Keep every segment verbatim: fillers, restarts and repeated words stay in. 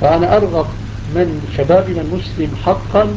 فأنا أرغب من شبابنا المسلم حقا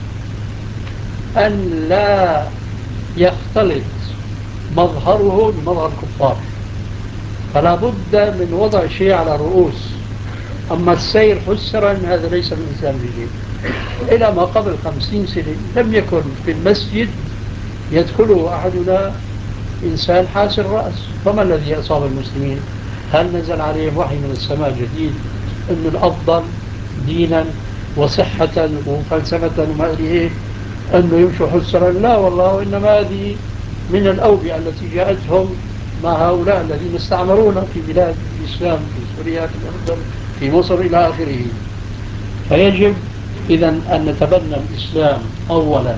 أن لا يختلط مظهره بمظهر الكفار، فلا بد من وضع شيء على الرؤوس. أما السير فسرا هذا ليس من الإسلام بشيء. إلى ما قبل خمسين سنة لم يكن في المسجد يدخله أحدنا إنسان حاس الرأس. فما الذي أصاب المسلمين؟ هل نزل عليهم وحي من السماء جديد أن الأفضل دينا وصحة وفلسفة وما أدري إيه أنه يمشوا حسرا؟ لا والله، إنما هذه من الأوبئة التي جاءتهم مع هؤلاء الذين استعمرونا في بلاد الإسلام، في سوريا، في الأردن، في مصر إلى آخره. فيجب إذن أن نتبنى الإسلام أولا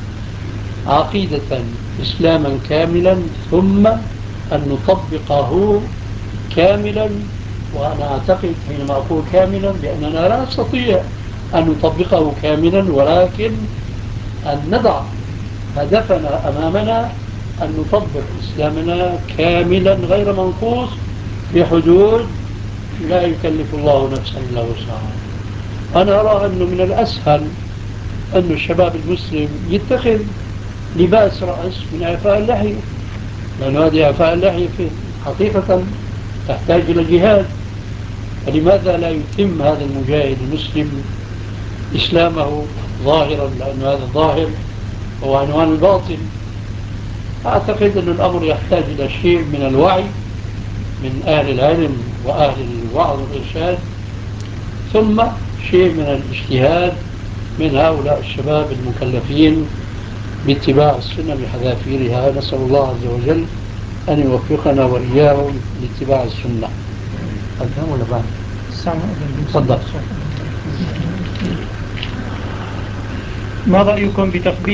عقيدة إسلاما كاملا، ثم أن نطبقه كاملا. وأنا أعتقد حينما أقول كاملا بأننا لا نستطيع أن نطبقه كاملا، ولكن أن نضع هدفنا أمامنا أن نطبق إسلامنا كاملا غير منقوص في حدود لا يكلف الله نفسا إلا وسعها. أنا أرى أنه من الأسهل أن الشباب المسلم يتخذ لباس رأس من إعفاء اللحية، لأن هذه إعفاء اللحية حقيقة تحتاج إلى جهاد. فلماذا لا يتم هذا المجاهد المسلم إسلامه ظاهرا، لأن هذا الظاهر هو عنوان الباطن. أعتقد أن الأمر يحتاج إلى شيء من الوعي من أهل العلم وأهل الوعظ والإرشاد، ثم شيء من الاجتهاد من هؤلاء الشباب المكلفين باتباع السنة بحذافيرها. نسأل الله عز وجل أن يوفقنا وإياهم لاتباع السنة. أذهب ولا بعد؟ تفضل. ما رأيكم بتقبيل